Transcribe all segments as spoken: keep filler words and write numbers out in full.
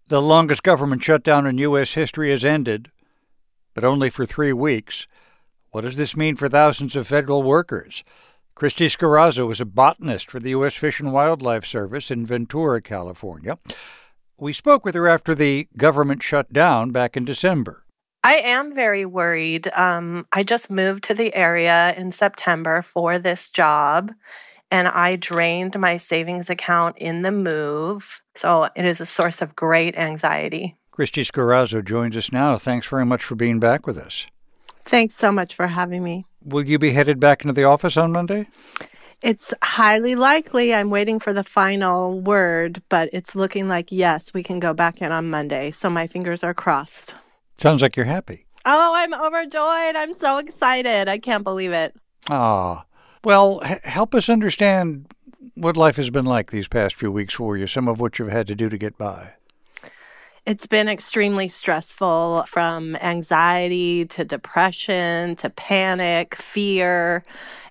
The longest government shutdown in U S history has ended, but only for three weeks. What does this mean for thousands of federal workers? Christy Scarazzo is a botanist for the U S Fish and Wildlife Service in Ventura, California. We spoke with her after the government shut down back in December. I am very worried. Um, I just moved to the area in September for this job, and I drained my savings account in the move. So it is a source of great anxiety. Christy Scarazzo joins us now. Thanks very much for being back with us. Thanks so much for having me. Will you be headed back into the office on Monday? It's highly likely. I'm waiting for the final word, but it's looking like, yes, we can go back in on Monday. So my fingers are crossed. Sounds like you're happy. Oh, I'm overjoyed. I'm so excited. I can't believe it. Ah, well, h- help us understand what life has been like these past few weeks for you, some of what you've had to do to get by. It's been extremely stressful, from anxiety to depression to panic, fear,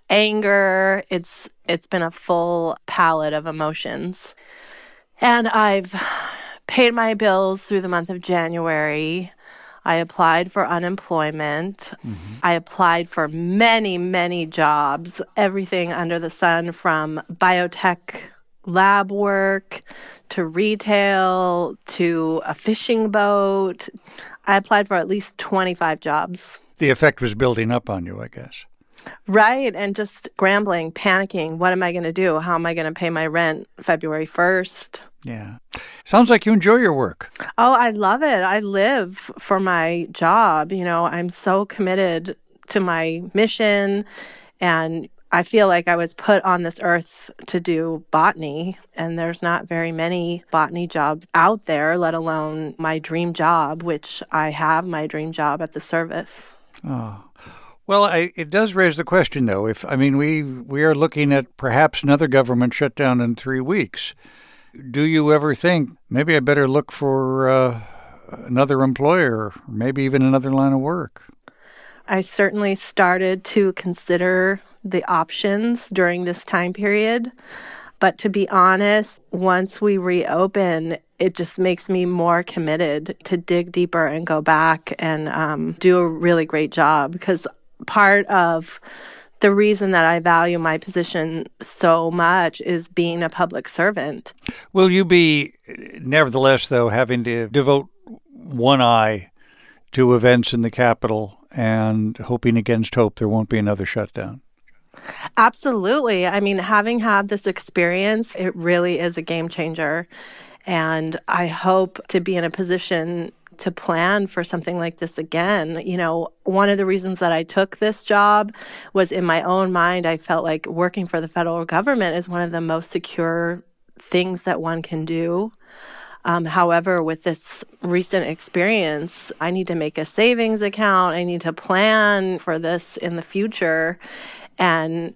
anger. It's it's been a full palette of emotions. And I've paid my bills through the month of January. I applied for unemployment. Mm-hmm. I applied for many, many jobs, everything under the sun, from biotech lab work to retail to a fishing boat. I applied for at least twenty-five jobs. The effect was building up on you, I guess. Right, and just scrambling, panicking. What am I going to do? How am I going to pay my rent February first? Yeah. Sounds like you enjoy your work. Oh, I love it. I live for my job. You know, I'm so committed to my mission, and I feel like I was put on this earth to do botany, and there's not very many botany jobs out there, let alone my dream job, which I have my dream job at the service. Oh. Well, I, it does raise the question, though. If I mean, we we are looking at perhaps another government shutdown in three weeks. Do you ever think, maybe I better look for uh, another employer, or maybe even another line of work? I certainly started to consider the options during this time period. But to be honest, once we reopen, it just makes me more committed to dig deeper and go back and um, do a really great job. Because part of the reason that I value my position so much is being a public servant. Will you be, nevertheless, though, having to devote one eye to events in the Capitol and hoping against hope there won't be another shutdown? Absolutely. I mean, having had this experience, it really is a game changer. And I hope to be in a position to plan for something like this again. You know, one of the reasons that I took this job was, in my own mind, I felt like working for the federal government is one of the most secure things that one can do. Um, however, with this recent experience, I need to make a savings account. I need to plan for this in the future and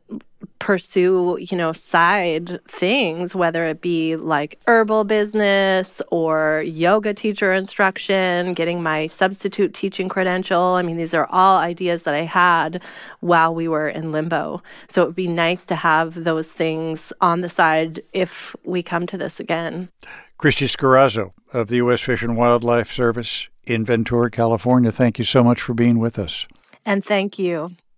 pursue, you know, side things, whether it be like herbal business or yoga teacher instruction, getting my substitute teaching credential. I mean, these are all ideas that I had while we were in limbo. So it would be nice to have those things on the side if we come to this again. Christy Scarazzo of the U S Fish and Wildlife Service in Ventura, California, thank you so much for being with us. And thank you.